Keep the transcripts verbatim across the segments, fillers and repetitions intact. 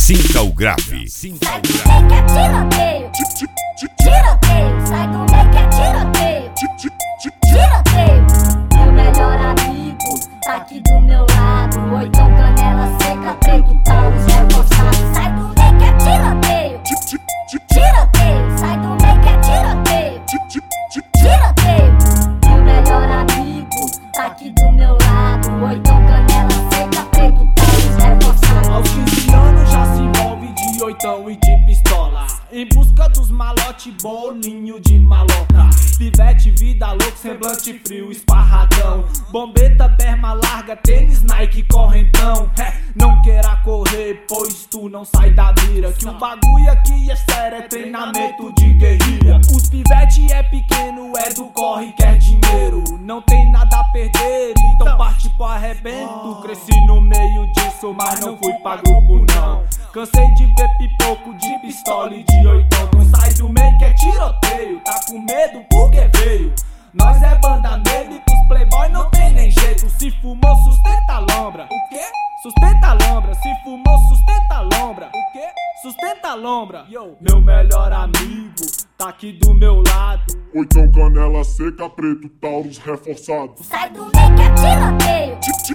Sinta o grave. Sinta Sai o do grave. meio que é tiroteio. Tiroteio. Sai do meio que é tiroteio. Tiroteio. Meu melhor amigo tá aqui do meu lado. Oitão, canela seca, preto, Taurus reforçado. Sai do meio que é tiroteio. Tiroteio. Sai do meio que é tiroteio. Tiroteio. Meu melhor amigo tá aqui do meu lado. Oitão, canela seca, preto, Taurus reforçado. Aos quinze anos já se envolve de oitão e de pistola, em busca dos malote, bolinho de maloca. Pivete, vida louca, semblante frio, esparradão. Bombeta, berma larga, tênis, Nike, correntão. É, não queira correr, pois tu não sai da mira. Que o bagulho aqui é sério, é treinamento de guerrilha. Os pivete é pequeno, é do corre, quer dinheiro. Não tem nada a perder, então parte pro arrebento. Cresci no meio disso, mas não fui pra grupo não. Cansei de ver pipoco de pistola e de oitão. Não sai do meio que é tiroteio, tá com medo porque veio. Nós é banda negra e pros playboy não tem nem jeito. Se fumou, sustenta a lombra. O quê? Sustenta a lombra. Se fumou, sustenta a lombra. O quê? Sustenta a lombra. Yo. Meu melhor amigo tá aqui do meu lado. Oitão, canela seca, preto, Taurus reforçado. Sai do meio que é tiroteio.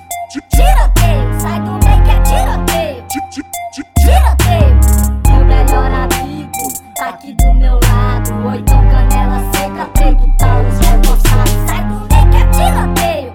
Tiroteio. Sai do meio que é tiroteio. Tiroteio. Meu melhor amigo tá aqui do meu lado. Oitão, canela seca, preto, Taurus reforçado. Sai do meio que é tiroteio.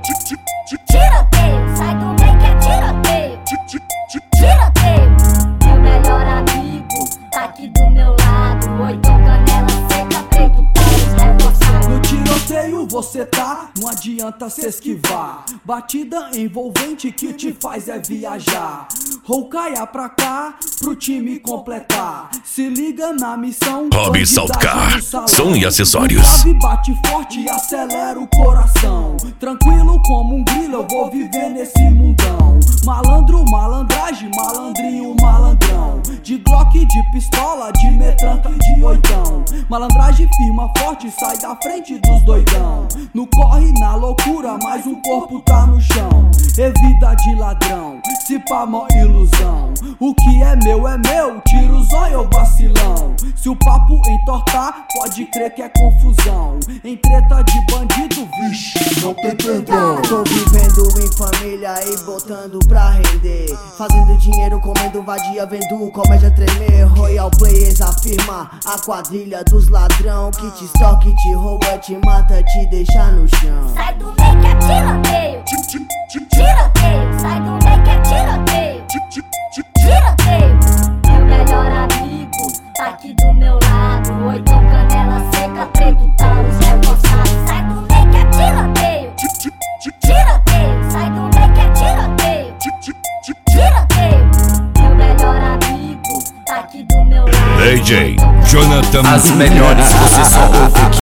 Tiroteio. Sai do meio que é tiroteio. Tiroteio. Meu melhor amigo tá aqui do meu lado. Oitão, canela seca, preto, Taurus reforçado. No tiroteio você tá, não adianta se esquivar. Batida envolvente que te faz é viajar. Roucaia pra cá, pro time completar. Se liga na missão. Hobby Saltcar, som e acessórios. O grave bate forte e acelera o coração. Tranquilo como um grilo, eu vou viver nesse mundão. Malandro, malandragem, malandrinho, malandrão. De Glock, de pistola, de metranca e de oitão. Malandragem firma forte, sai da frente dos doidão. No corre, na loucura, mas um corpo tá no chão. É vida de ladrão, se pá mó ilusão. O que é meu é meu, tira o zóio vacilão. Se o papo entortar, pode crer que é confusão. Em treta de bandido, vixe, Não tem perdão. Tô vivendo em família e botando pra render. Fazendo dinheiro, comendo vadia, vendo comédia tremer. Royal Players afirma a quadrilha dos ladrão. Que te estoque, te rouba, te mata, te deixa no chão. Sai do meio que é tiroteio. Tiroteio. Sai do meio que é tiroteio. Tiroteio. Meu melhor amigo tá aqui do meu lado. Oitão, canela seca, preto, Taurus reforçado. Sai do meio que é tiroteio. Tiroteio. Sai do meio que é tiroteio. Tiroteio. Meu melhor amigo tá aqui do meu lado. D J Jonathan. As melhores você só ouve aqui.